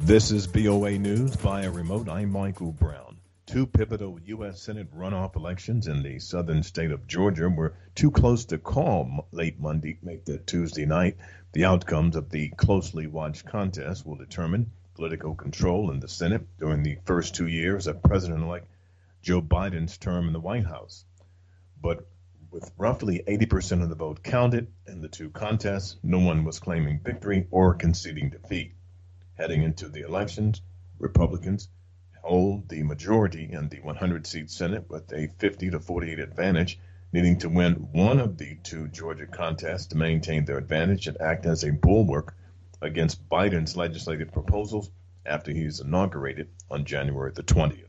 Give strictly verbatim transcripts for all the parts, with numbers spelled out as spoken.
This is B O A News via remote. I'm Michael Brown. Two pivotal U S. Senate runoff elections in the southern state of Georgia were too close to call late Monday, make that Tuesday night. The outcomes of the closely watched contest will determine political control in the Senate during the first two years of President-elect Joe Biden's term in the White House. But with roughly eighty percent of the vote counted in the two contests, no one was claiming victory or conceding defeat. Heading into the elections, Republicans hold the majority in the one hundred seat Senate with a fifty to forty-eight advantage, needing to win one of the two Georgia contests to maintain their advantage and act as a bulwark against Biden's legislative proposals after he is inaugurated on January the twentieth.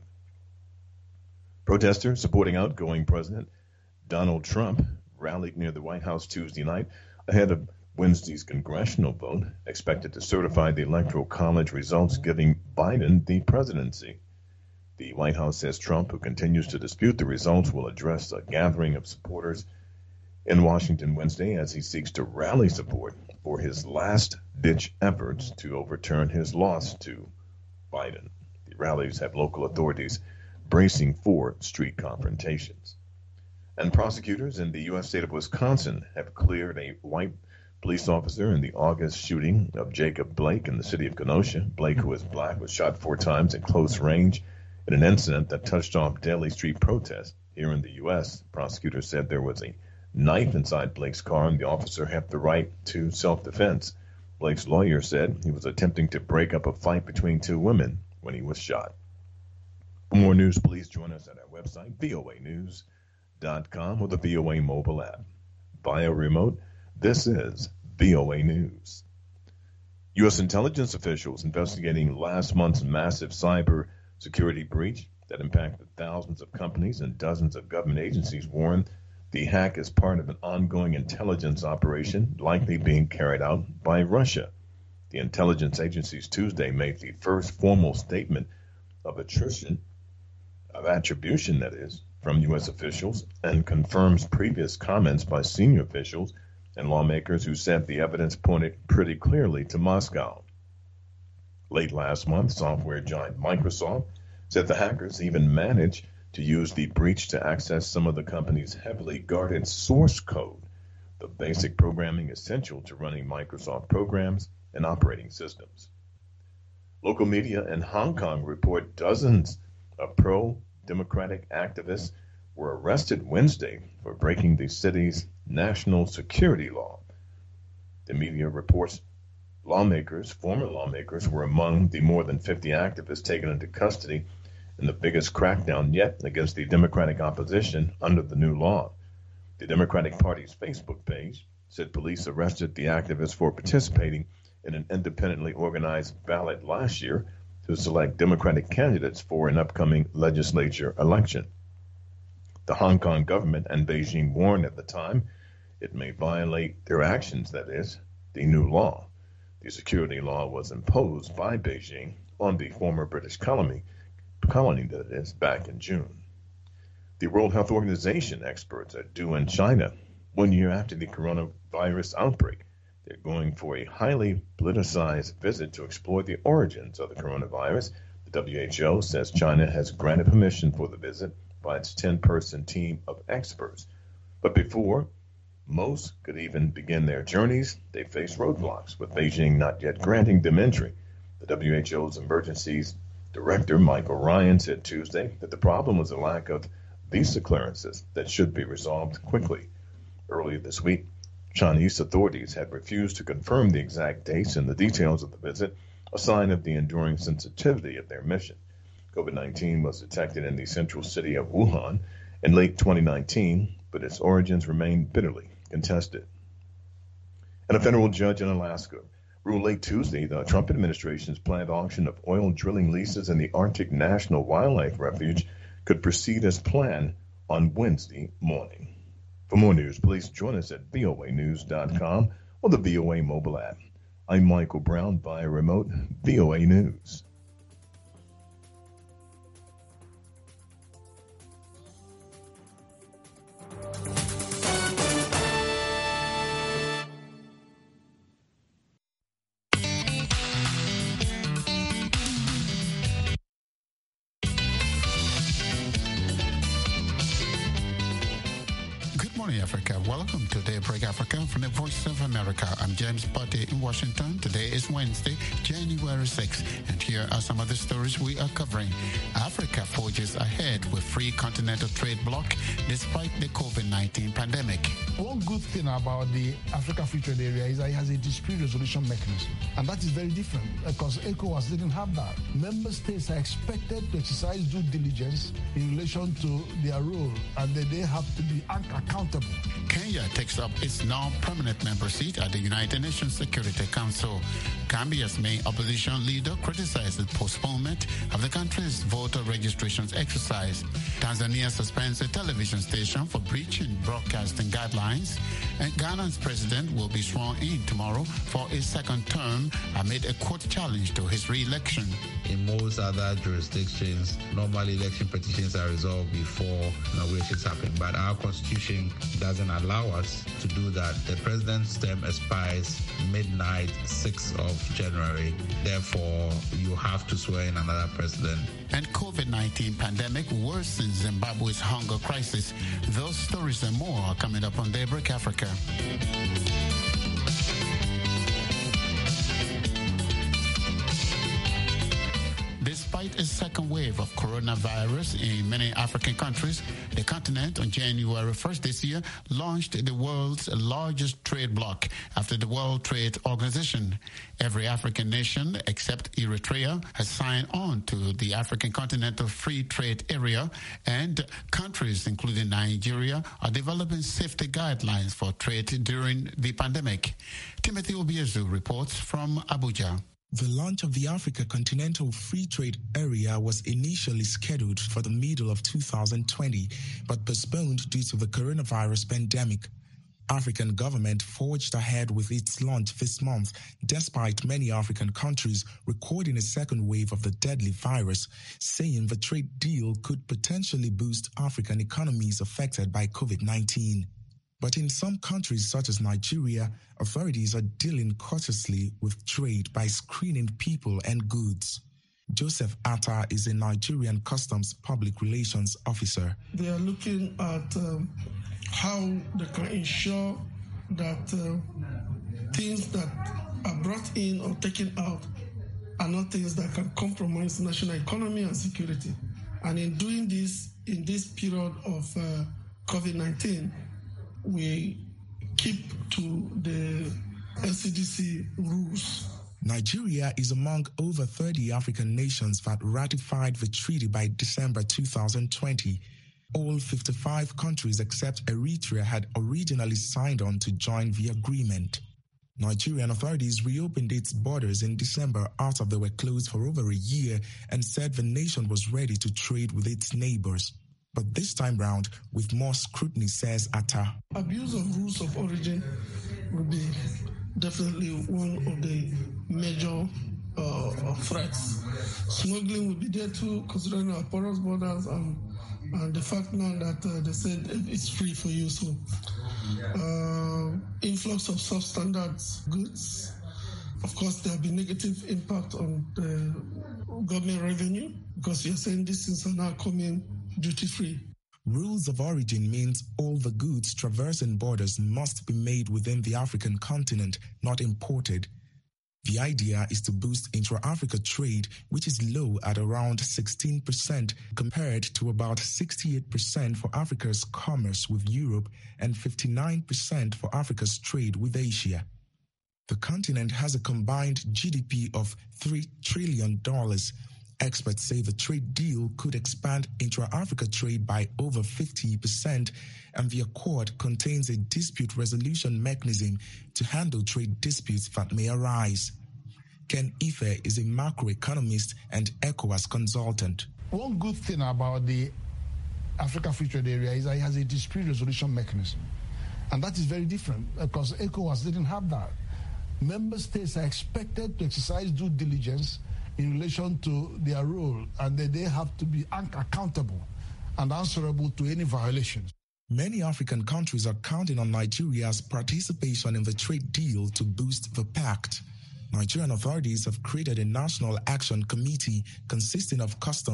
Protesters supporting outgoing President Donald Trump rallied near the White House Tuesday night ahead of Wednesday's congressional vote, expected to certify the Electoral College results giving Biden the presidency. The White House says Trump, who continues to dispute the results, will address a gathering of supporters in Washington Wednesday as he seeks to rally support for his last-ditch efforts to overturn his loss to Biden. The rallies have local authorities bracing for street confrontations. And prosecutors in the U S state of Wisconsin have cleared a white police officer in the August shooting of Jacob Blake in the city of Kenosha. Blake, who is black, was shot four times at close range in an incident that touched off daily street protests. Here in the U S, prosecutors said there was a knife inside Blake's car and the officer had the right to self-defense. Blake's lawyer said he was attempting to break up a fight between two women when he was shot. For more news, please join us at our website, V O A news dot com, or the V O A mobile app. Via remote, this is V O A News. U S intelligence officials investigating last month's massive cyber security breach that impacted thousands of companies and dozens of government agencies warn the hack is part of an ongoing intelligence operation likely being carried out by Russia. The intelligence agencies Tuesday made the first formal statement of attrition, of attribution, that is, from U S officials and confirms previous comments by senior officials and lawmakers who said the evidence pointed pretty clearly to Moscow. Late last month, software giant Microsoft said the hackers even managed to use the breach to access some of the company's heavily guarded source code, the basic programming essential to running Microsoft programs and operating systems. Local media in Hong Kong report dozens of pro-democratic activists were arrested Wednesday for breaking the city's national security law. The media reports lawmakers, former lawmakers, were among the more than fifty activists taken into custody in the biggest crackdown yet against the Democratic opposition under the new law. The Democratic Party's Facebook page said police arrested the activists for participating in an independently organized ballot last year to select Democratic candidates for an upcoming legislature election. The Hong Kong government and Beijing warned at the time it may violate their actions, that is, the new law. The security law was imposed by Beijing on the former British colony, colony that is, back in June. The World Health Organization experts are due in China one year after the coronavirus outbreak. They're going for a highly politicized visit to explore the origins of the coronavirus. The W H O says China has granted permission for the visit by its ten-person team of experts. But before most could even begin their journeys, they face roadblocks, with Beijing not yet granting them entry. The W H O's emergencies director, Michael Ryan, said Tuesday that the problem was a lack of visa clearances that should be resolved quickly. Earlier this week, Chinese authorities had refused to confirm the exact dates and the details of the visit, a sign of the enduring sensitivity of their mission. COVID nineteen was detected in the central city of Wuhan in late twenty nineteen, but its origins remain bitterly contested. And a federal judge in Alaska ruled late Tuesday the Trump administration's planned auction of oil drilling leases in the Arctic National Wildlife Refuge could proceed as planned on Wednesday morning. For more news, please join us at V O A news dot com or the V O A mobile app. I'm Michael Brown via remote V O A News. Welcome to Daybreak Africa from the Voice of America. I'm James Buddy in Washington. Today is Wednesday, January sixth, and here are some of the stories we are covering. Africa forges ahead with free continental trade bloc despite the COVID nineteen pandemic. One good thing about the Africa Free Trade Area is that it has a dispute resolution mechanism, and that is very different because ECOWAS didn't have that. Member states are expected to exercise due diligence in relation to their role, and that they have to be accountable. Kenya takes up its now permanent member seat at the United Nations Security Council. Gambia's main opposition leader criticized the postponement of the country's voter registrations exercise. Tanzania suspends a television station for breaching broadcasting guidelines. And Ghana's president will be sworn in tomorrow for a second term amid a court challenge to his re-election. In most other jurisdictions, normally election petitions are resolved before inaugurations happen, but our constitution doesn't allow us to do that. The president's term expires midnight, sixth of January. Therefore, you have to swear in another president. And COVID nineteen pandemic worsens Zimbabwe's hunger crisis. Those stories and more are coming up on Daybreak Africa. Despite a second wave of coronavirus in many African countries, the continent on January first this year launched the world's largest trade bloc after the World Trade Organization. Every African nation except Eritrea has signed on to the African Continental Free Trade Area, and countries including Nigeria are developing safety guidelines for trade during the pandemic. Timothy Obiezu reports from Abuja. The launch of the Africa Continental Free Trade Area was initially scheduled for the middle of two thousand twenty, but postponed due to the coronavirus pandemic. African government forged ahead with its launch this month, despite many African countries recording a second wave of the deadly virus, saying the trade deal could potentially boost African economies affected by COVID nineteen. But in some countries, such as Nigeria, authorities are dealing cautiously with trade by screening people and goods. Joseph Atta is a Nigerian Customs Public Relations Officer. They are looking at um, how they can ensure that uh, things that are brought in or taken out are not things that can compromise national economy and security. And in doing this, in this period of uh, COVID nineteen, we keep to the N C D C rules. Nigeria is among over thirty African nations that ratified the treaty by December two thousand twenty. All fifty-five countries except Eritrea had originally signed on to join the agreement. Nigerian authorities reopened its borders in December after they were closed for over a year and said the nation was ready to trade with its neighbors. But this time round, with more scrutiny, says Atta. Abuse of rules of origin will be definitely one of the major uh, threats. Smuggling will be there too, considering our porous borders and, and the fact now that uh, they said it's free for you. So, uh, influx of substandard goods. Of course, there will be negative impact on the government revenue because you're saying these things are now coming duty-free. Rules of origin means all the goods traversing borders must be made within the African continent, not imported. The idea is to boost intra-Africa trade, which is low at around sixteen percent compared to about sixty-eight percent for Africa's commerce with Europe and fifty-nine percent for Africa's trade with Asia. The continent has a combined G D P of three trillion dollars. Experts say the trade deal could expand intra-Africa trade by over fifty percent, and the accord contains a dispute resolution mechanism to handle trade disputes that may arise. Ken Ife is a macroeconomist and ECOWAS consultant. One good thing about the Africa Free Trade Area is that it has a dispute resolution mechanism, and that is very different because ECOWAS didn't have that. Member states are expected to exercise due diligence in relation to their role, and that they have to be accountable and answerable to any violations. Many African countries are counting on Nigeria's participation in the trade deal to boost the pact. Nigerian authorities have created a national action committee consisting of customs,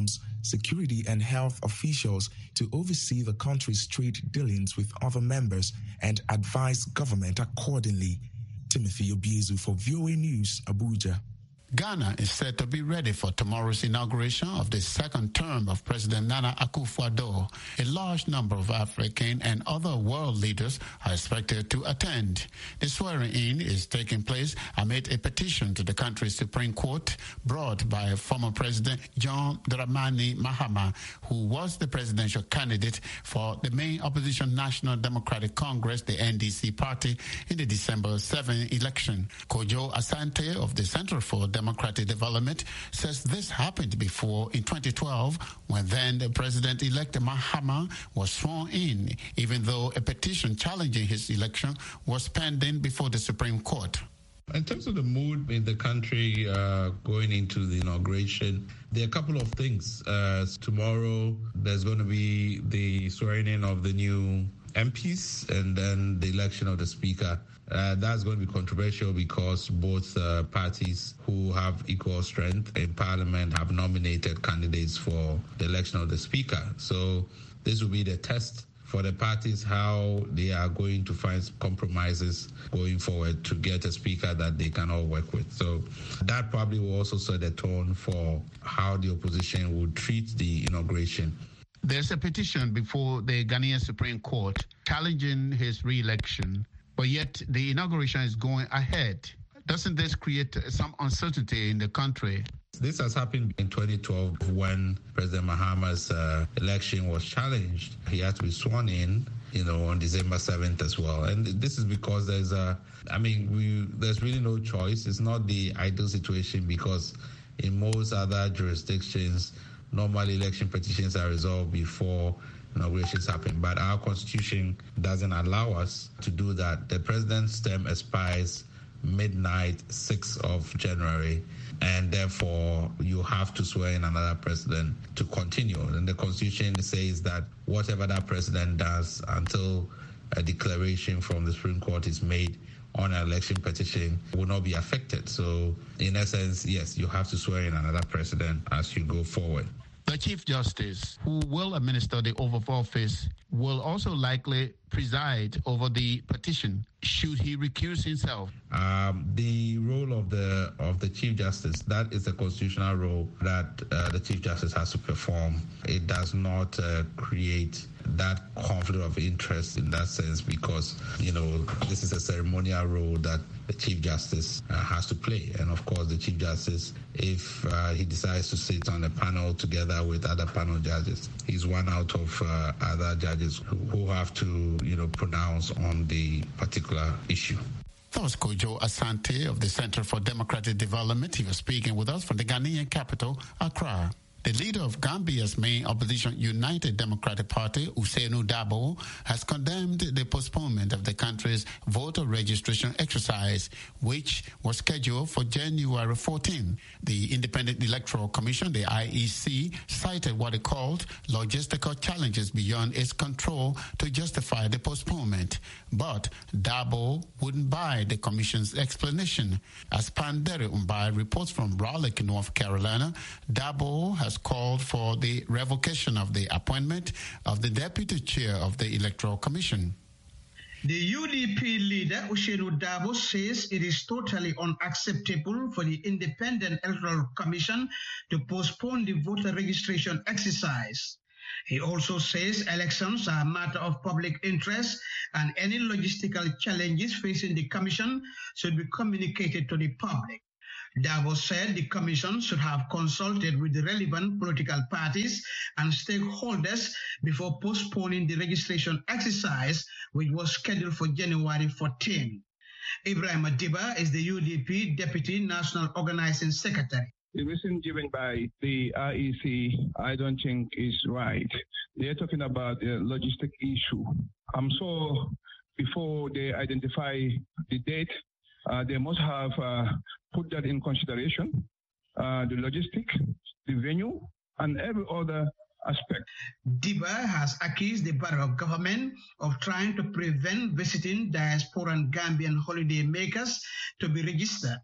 security and health officials to oversee the country's trade dealings with other members and advise government accordingly. Timothy Obiezu for V O A News, Abuja. Ghana is set to be ready for tomorrow's inauguration of the second term of President Nana Akufo-Addo. A large number of African and other world leaders are expected to attend. The swearing-in is taking place amid a petition to the country's Supreme Court brought by former President John Dramani Mahama, who was the presidential candidate for the main opposition National Democratic Congress, the N D C party, in the December seventh election. Kojo Asante of the Center for Democratic Development says this happened before in twenty twelve when then the president-elect Mahama was sworn in, even though a petition challenging his election was pending before the Supreme Court. In terms of the mood in the country uh, going into the inauguration, there are a couple of things. Uh, tomorrow, there's going to be the swearing in of the new M Ps and then the election of the Speaker. Uh, that's going to be controversial because both uh, parties who have equal strength in Parliament have nominated candidates for the election of the Speaker. So this will be the test for the parties, how they are going to find compromises going forward to get a speaker that they can all work with. So that probably will also set the tone for how the opposition will treat the inauguration. There's a petition before the Ghanaian Supreme Court challenging his re-election, but yet the inauguration is going ahead. Doesn't this create some uncertainty in the country? This has happened in twenty twelve when President Mahama's uh, election was challenged. He had to be sworn in, you know, on December seventh as well. And this is because there's a, I mean, we, there's really no choice. It's not the ideal situation because in most other jurisdictions, normally election petitions are resolved before inaugurations happen. But our constitution doesn't allow us to do that. The president's term expires midnight, sixth of January, and therefore you have to swear in another president to continue. And the constitution says that whatever that president does until a declaration from the Supreme Court is made on an election petition will not be affected. So in essence, yes, you have to swear in another president as you go forward. The Chief Justice, who will administer the oath of office, will also likely preside over the petition should he recuse himself. Um, the role of the of the Chief Justice, that is the constitutional role that uh, the Chief Justice has to perform. It does not uh, create that conflict of interest in that sense because, you know, this is a ceremonial role that the Chief Justice uh, has to play. And of course, the Chief Justice, if uh, he decides to sit on a panel together with other panel judges, he's one out of uh, other judges who, who have to, you know, pronounce on the particular issue. That was Kojo Asante of the Center for Democratic Development. He was speaking with us from the Ghanaian capital, Accra. The leader of Gambia's main opposition United Democratic Party, Ousainou Darboe, has condemned the postponement of the country's voter registration exercise, which was scheduled for January fourteenth. The Independent Electoral Commission, the I E C, cited what it called logistical challenges beyond its control to justify the postponement. But Darboe wouldn't buy the commission's explanation. As Pandere Umbai reports from Raleigh, North Carolina, Darboe has called for the revocation of the appointment of the deputy chair of the Electoral Commission. The U D P leader, Ousainou Darboe, says it is totally unacceptable for the Independent Electoral Commission to postpone the voter registration exercise. He also says elections are a matter of public interest and any logistical challenges facing the commission should be communicated to the public. Darboe said the commission should have consulted with the relevant political parties and stakeholders before postponing the registration exercise, which was scheduled for January fourteenth. Ibrahim Adiba is the U D P Deputy National Organizing Secretary. The reason given by the I E C, I don't think is right. They're talking about a logistic issue. I'm sure before they identify the date, uh, they must have uh, put that in consideration, uh, the logistic, the venue, and every other aspect. Diba has accused the Barrow government of trying to prevent visiting diaspora and Gambian holiday makers to be registered.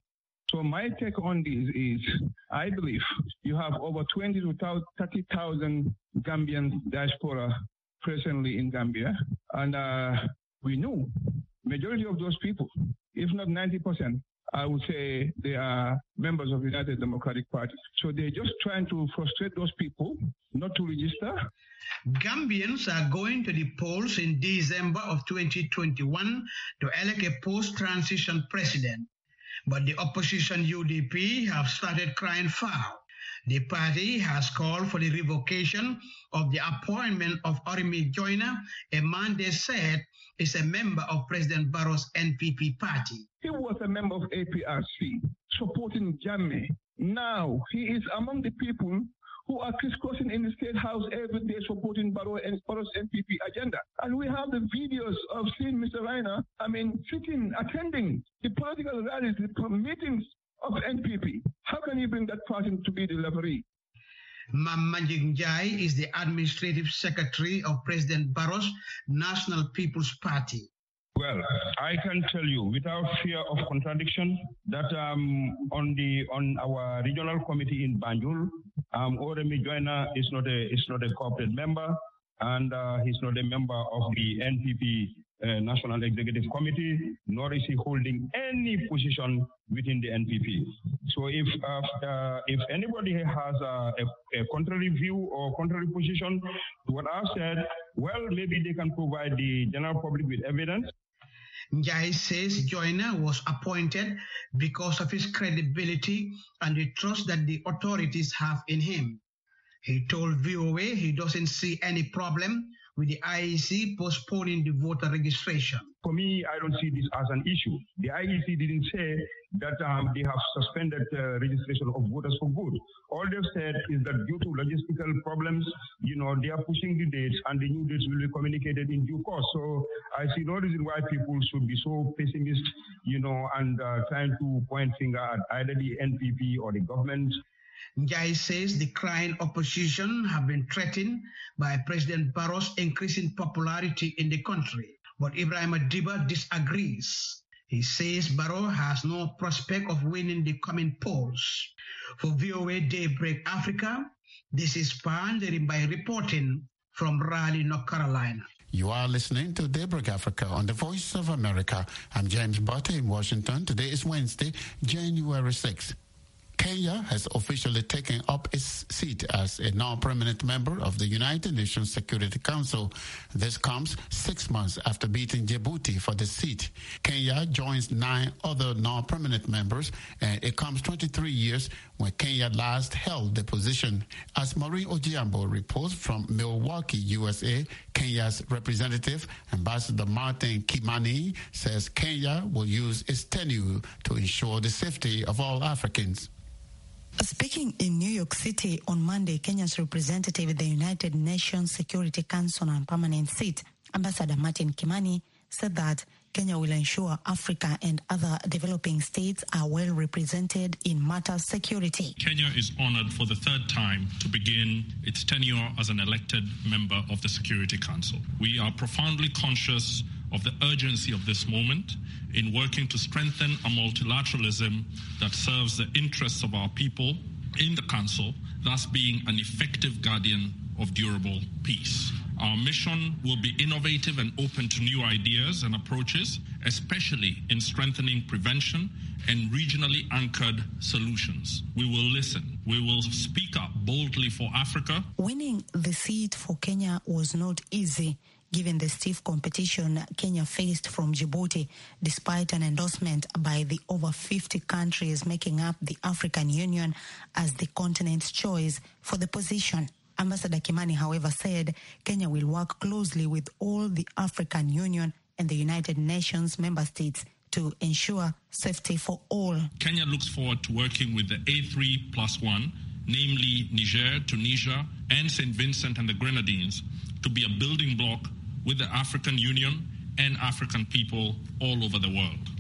So my take on this is, I believe you have over twenty to thirty thousand Gambian diaspora presently in Gambia, and uh, we know majority of those people, if not ninety percent, I would say they are members of the United Democratic Party. So they're just trying to frustrate those people not to register. Gambians are going to the polls in December of twenty twenty-one to elect a post-transition president. But the opposition U D P have started crying foul. The party has called for the revocation of the appointment of Orimi Joyner, a man they said is a member of President Barrow's N P P party. He was a member of A P R C, supporting Jammeh. Now he is among the people who are crisscrossing in the State House every day supporting Barrow and Barrow's N P P agenda. And we have the videos of seeing Mister Reiner, I mean, sitting, attending the political rallies, the meetings of N P P. How can you bring that person to be the referee? Mammanjing Njai is the administrative secretary of President Barrow's National People's Party. Well, I can tell you without fear of contradiction that um, on the on our regional committee in Banjul, um, Oremi Joyner is not a is not a corporate member, and uh, he's not a member of the N P P uh, National Executive Committee, nor is he holding any position within the N P P. So if uh, uh, if anybody has a, a, a contrary view or contrary position to what I've said, well, maybe they can provide the general public with evidence. Njai says Joyner was appointed because of his credibility and the trust that the authorities have in him. He told V O A he doesn't see any problem with the I E C postponing the voter registration. For me, I don't see this as an issue. The I E C didn't say that um, they have suspended uh, registration of voters for good. All they've said is that due to logistical problems, you know, they are pushing the dates and the new dates will be communicated in due course. So I see no reason why people should be so pessimist, you know, and uh, trying to point finger at either the N P P or the government. Njai says the crying opposition have been threatened by President Barrow's increasing popularity in the country. But Ibrahim Adiba disagrees. He says Barrow has no prospect of winning the coming polls. For V O A Daybreak Africa, this is Pandering by reporting from Raleigh, North Carolina. You are listening to Daybreak Africa on the Voice of America. I'm James Butter in Washington. Today is Wednesday, January sixth. Kenya has officially taken up its seat as a non-permanent member of the United Nations Security Council. This comes six months after beating Djibouti for the seat. Kenya joins nine other non-permanent members, and it comes twenty-three years when Kenya last held the position. As Maureen Ojiambo reports from Milwaukee, U S A, Kenya's representative, Ambassador Martin Kimani, says Kenya will use its tenure to ensure the safety of all Africans. Speaking in New York City on Monday, Kenya's representative at the United Nations Security Council on permanent seat, Ambassador Martin Kimani, said that Kenya will ensure Africa and other developing states are well represented in matters security. Kenya is honored for the third time to begin its tenure as an elected member of the Security Council. We are profoundly conscious of the urgency of this moment in working to strengthen a multilateralism that serves the interests of our people in the Council, thus being an effective guardian of durable peace. Our mission will be innovative and open to new ideas and approaches, especially in strengthening prevention and regionally anchored solutions. We will listen. We will speak up boldly for Africa. Winning the seat for Kenya was not easy, given the stiff competition Kenya faced from Djibouti, despite an endorsement by the over fifty countries making up the African Union as the continent's choice for the position. Ambassador Kimani, however, said Kenya will work closely with all the African Union and the United Nations member states to ensure safety for all. Kenya looks forward to working with the A three plus one, namely Niger, Tunisia, and Saint Vincent and the Grenadines, to be a building block with the African Union and African people all over the world.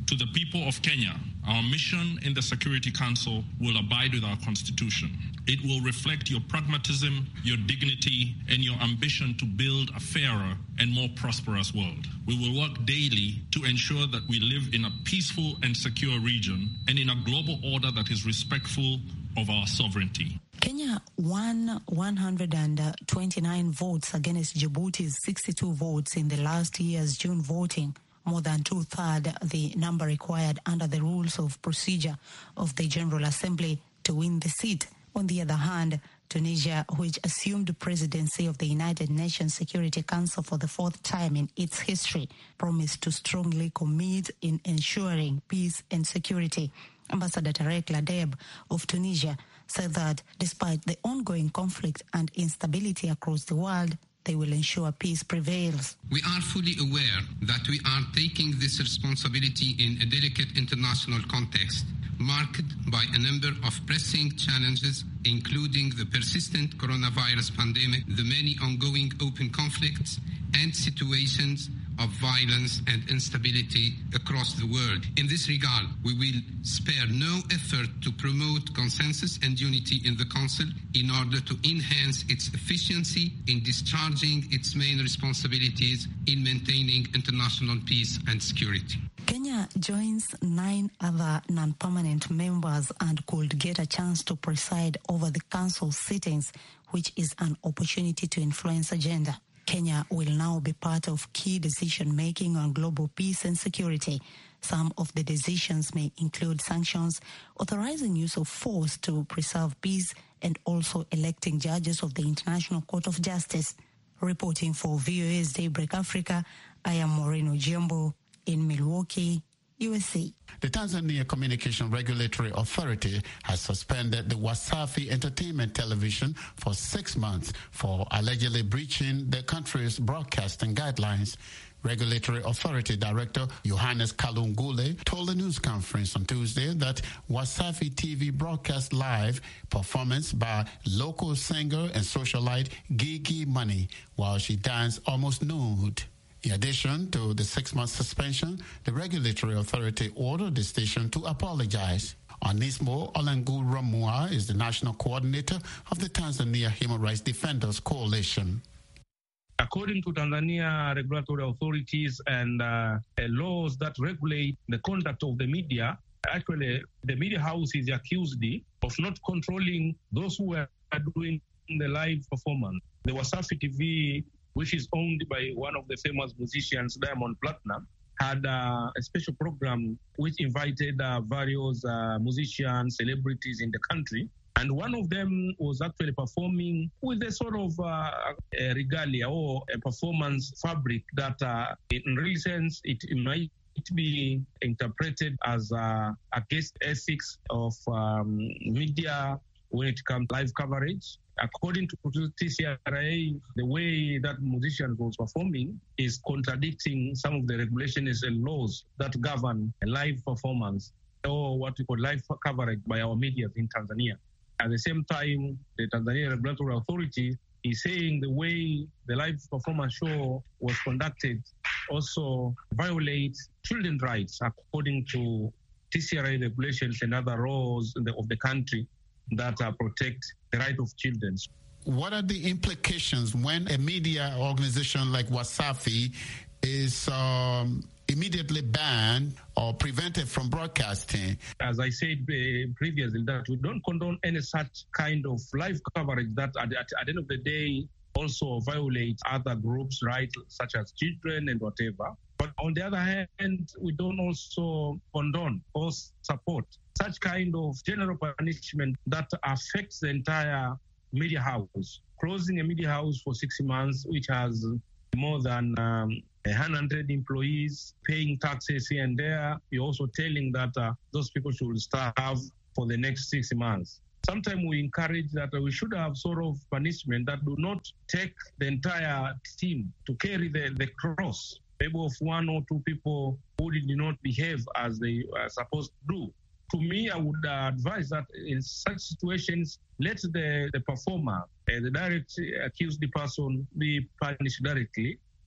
To the people of Kenya, our mission in the Security Council will abide with our constitution. It will reflect your pragmatism, your dignity, and your ambition to build a fairer and more prosperous world. We will work daily to ensure that we live in a peaceful and secure region and in a global order that is respectful of our sovereignty. Kenya won one hundred twenty-nine votes against Djibouti's sixty-two votes in the last year's June voting, more than two-thirds the number required under the rules of procedure of the General Assembly to win the seat. On the other hand, Tunisia, which assumed the presidency of the United Nations Security Council for the fourth time in its history, promised to strongly commit in ensuring peace and security. Ambassador Tarek Ladeb of Tunisia said that despite the ongoing conflict and instability across the world, they will ensure peace prevails. We are fully aware that we are taking this responsibility in a delicate international context, marked by a number of pressing challenges, including the persistent coronavirus pandemic, the many ongoing open conflicts, and situations of violence and instability across the world. In this regard, we will spare no effort to promote consensus and unity in the Council in order to enhance its efficiency in discharging its main responsibilities in maintaining international peace and security. Kenya joins nine other non-permanent members and could get a chance to preside over the Council sittings, which is an opportunity to influence agenda. Kenya will now be part of key decision-making on global peace and security. Some of the decisions may include sanctions, authorizing use of force to preserve peace, and also electing judges of the International Court of Justice. Reporting for V O A's Daybreak Africa, I am Moreno Giambo in Milwaukee, U S A. The Tanzania Communication Regulatory Authority has suspended the Wasafi Entertainment Television for six months for allegedly breaching the country's broadcasting guidelines. Regulatory Authority Director Johannes Kalungule told a news conference on Tuesday that Wasafi T V broadcast live performance by local singer and socialite Gigi Money while she danced almost nude. In addition to the six-month suspension, the regulatory authority ordered the station to apologize. Onismo Olengu Ramua is the national coordinator of the Tanzania Human Rights Defenders Coalition. According to Tanzania regulatory authorities and uh, laws that regulate the conduct of the media, actually the media house is accused of not controlling those who are doing the live performance. The Wasafi T V, which is owned by one of the famous musicians, Diamond Platnumz, had uh, a special program which invited uh, various uh, musicians, celebrities in the country. And one of them was actually performing with a sort of uh, a regalia or a performance fabric that uh, in real sense it might be interpreted as uh, against ethics of um, media when it comes to live coverage. According to T C R A, the way that musician was performing is contradicting some of the regulations and laws that govern a live performance or what we call live coverage by our media in Tanzania. At the same time, the Tanzania Regulatory Authority is saying the way the live performance show was conducted also violates children's rights according to T C R A regulations and other laws of the country that uh, protect the right of children. What are the implications when a media organization like Wasafi is um, immediately banned or prevented from broadcasting? As I said uh, previously, that we don't condone any such kind of live coverage that at, at, at the end of the day also violates other groups' rights, such as children and whatever. But on the other hand, we don't also condone or support such kind of general punishment that affects the entire media house. Closing a media house for six months, which has more than um, one hundred employees paying taxes here and there. You're also telling that uh, those people should starve for the next six months. Sometimes we encourage that we should have sort of punishment that do not take the entire team to carry the, the cross. Maybe of one or two people who did not behave as they are supposed to do. To me, I would uh, advise that in such situations, let the, the performer, uh, the direct accused person be punished directly,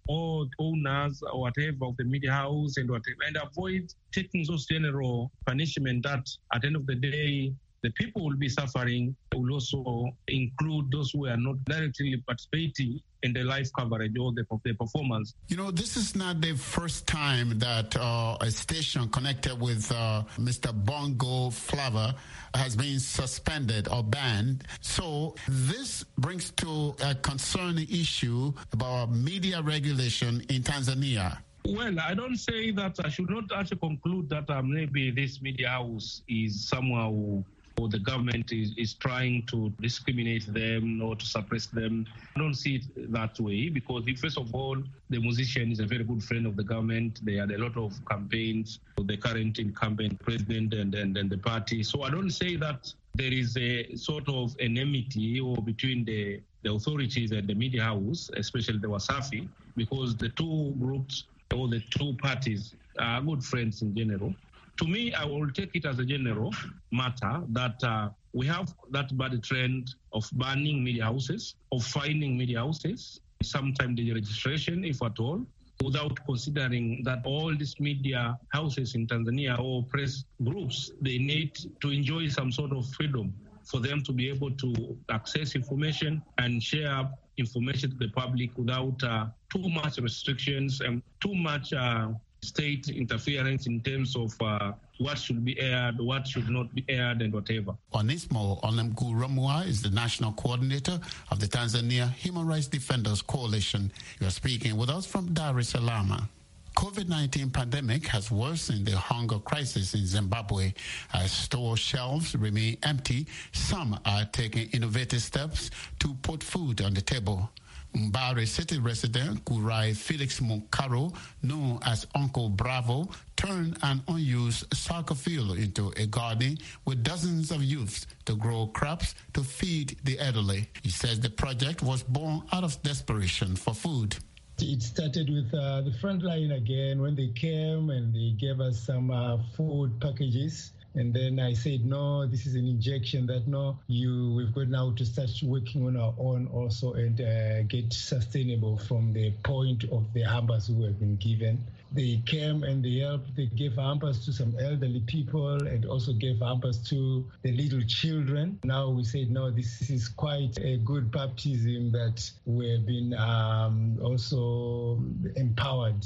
all owners or whatever of the media house and whatever, and avoid taking those general punishment that at the end of the day, the people will be suffering. It will also include those who are not directly participating in the live coverage or the, the performance. You know, this is not the first time that uh, a station connected with uh, Mister Bongo Flava has been suspended or banned. So this brings to a concerning issue about media regulation in Tanzania. Well, I don't say that I should not actually conclude that uh, maybe this media house is somehow or the government is, is trying to discriminate them or to suppress them. I don't see it that way because, first of all, the musician is a very good friend of the government. They had a lot of campaigns for the current incumbent president and, and, and the party. So I don't say that there is a sort of enmity or between the, the authorities and the media house, especially the Wasafi, because the two groups or the two parties are good friends in general. To me, I will take it as a general matter that uh, we have that bad trend of banning media houses, of fining media houses, sometimes the registration, if at all, without considering that all these media houses in Tanzania or press groups, they need to enjoy some sort of freedom for them to be able to access information and share information to the public without uh, too much restrictions and too much uh, state interference in terms of uh, what should be aired, what should not be aired, and whatever. Onismo Olemguramua is the national coordinator of the Tanzania Human Rights Defenders Coalition. You are speaking with us from Dar es Salaam. COVID nineteen pandemic has worsened the hunger crisis in Zimbabwe. As store shelves remain empty, some are taking innovative steps to put food on the table. Mbare city resident Kurai Felix Munkaro, known as Uncle Bravo, turned an unused soccer field into a garden with dozens of youths to grow crops to feed the elderly. He says the project was born out of desperation for food. It started with uh, the frontline again when they came and they gave us some uh, food packages. And then I said, no, this is an injection that, no, you we've got now to start working on our own also and uh, get sustainable from the point of the hampers who have been given. They came and they helped. They gave hampers to some elderly people and also gave hampers to the little children. Now we said, no, this is quite a good baptism that we've been um, also empowered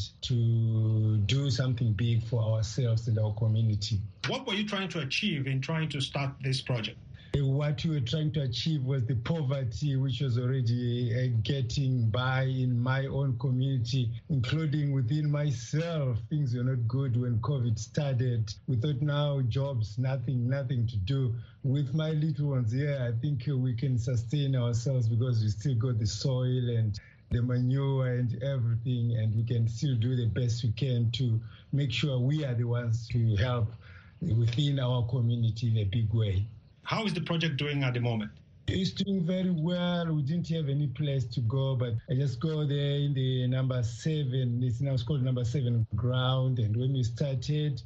to do something big for ourselves and our community. What were you trying to achieve in trying to start this project? What we were trying to achieve was the poverty which was already uh, getting by in my own community, including within myself. Things were not good when COVID started. We thought now jobs, nothing, nothing to do. With my little ones here, I think we can sustain ourselves because we still got the soil and the manure and everything, and we can still do the best we can to make sure we are the ones to help within our community in a big way. How is the project doing at the moment? It's doing very well. We didn't have any place to go, but I just go there in the number seven. It's now called number seven ground. And when we started,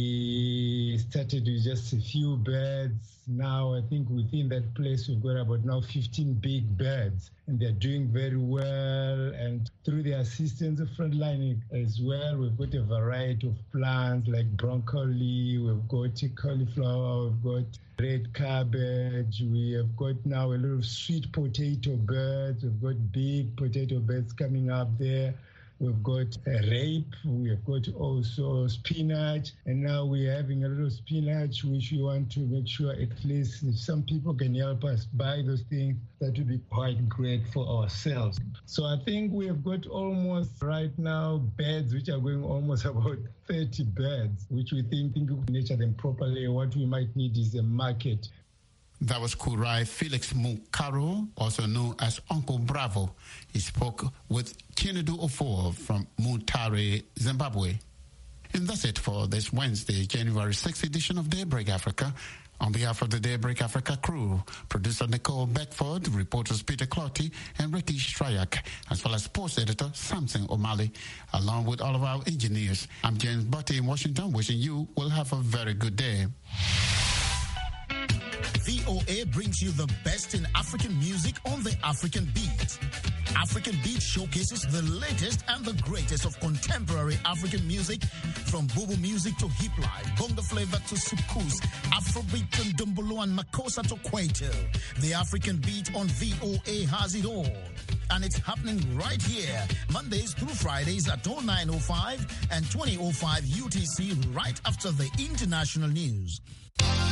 we started with just a few beds. Now I think within that place we've got about now fifteen big beds, and they're doing very well. And through the assistance of Frontline as well, we've got a variety of plants like broccoli, we've got cauliflower, we've got red cabbage, we have got now a lot of sweet potato beds, we've got big potato beds coming up there. We've got a rape, we have got also spinach, and now we're having a lot of spinach, which we want to make sure at least if some people can help us buy those things, that would be quite great for ourselves. So I think we have got almost right now beds, which are going almost about thirty beds, which we think, think we can nurture them properly. What we might need is a market. That was Kurai Felix Munkaro, also known as Uncle Bravo. He spoke with Chinedu Ofor from Mutare, Zimbabwe. And that's it for this Wednesday, January sixth edition of Daybreak Africa. On behalf of the Daybreak Africa crew, producer Nicole Beckford, reporters Peter Clotty and Ricky Stryak, as well as sports editor Samson O'Malley, along with all of our engineers. I'm James Butty in Washington, wishing you will have a very good day. V O A brings you the best in African music on the African beat. African Beat showcases the latest and the greatest of contemporary African music, from Bobo music to hip life, bongo flavor to soukous, Afrobeat and Dumbolo and Makossa to Kwaito. The African Beat on V O A has it all. And it's happening right here, Mondays through Fridays at oh nine oh five and twenty oh five U T C, right after the international news.